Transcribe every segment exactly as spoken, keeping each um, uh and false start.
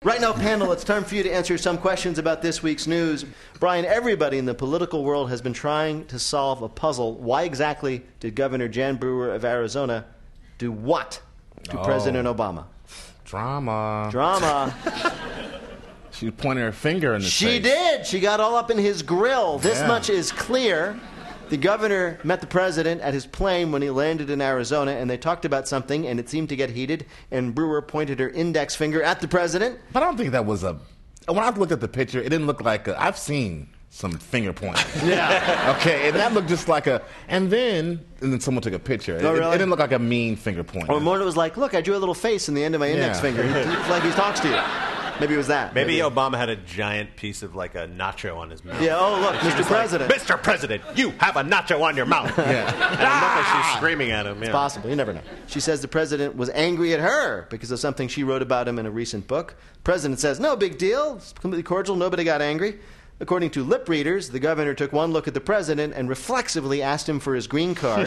Right now, panel, it's time for you to answer some questions about this week's news. Brian, everybody in the political world has been trying to solve a puzzle. Why exactly did Governor Jan Brewer of Arizona do what to oh. President Obama? Drama. Drama. She pointed her finger in his She face. did. She got all up in his grill. This Yeah. much is clear. The governor met the president at his plane when he landed in Arizona, and they talked about something, and it seemed to get heated, and Brewer pointed her index finger at the president. But I don't think that was a... When I looked at the picture, it didn't look like a... I've seen some finger pointing. Yeah. Okay, and that looked just like a... And then, and then someone took a picture. Oh, it, really? it didn't look like a mean finger point. Or more, it was like, look, I drew a little face in the end of my index Yeah. finger. It's like he talks to you. Maybe it was that. Maybe, Maybe Obama had a giant piece of like a nacho on his mouth. Yeah, oh, look, Mister President. Like, Mister President, you have a nacho on your mouth. Yeah. And it looked like she's screaming at him. Yeah. It's possible. You never know. She says the president was angry at her because of something she wrote about him in a recent book. The president says, no big deal. It's completely cordial. Nobody got angry. According to lip readers, the governor took one look at the president and reflexively asked him for his green card.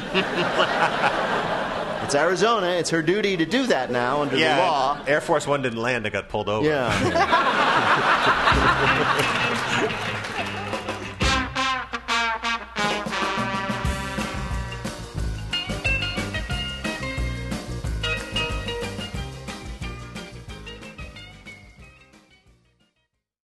It's Arizona. It's her duty to do that now under yeah, the law. Air Force One didn't land. It got pulled over. Yeah.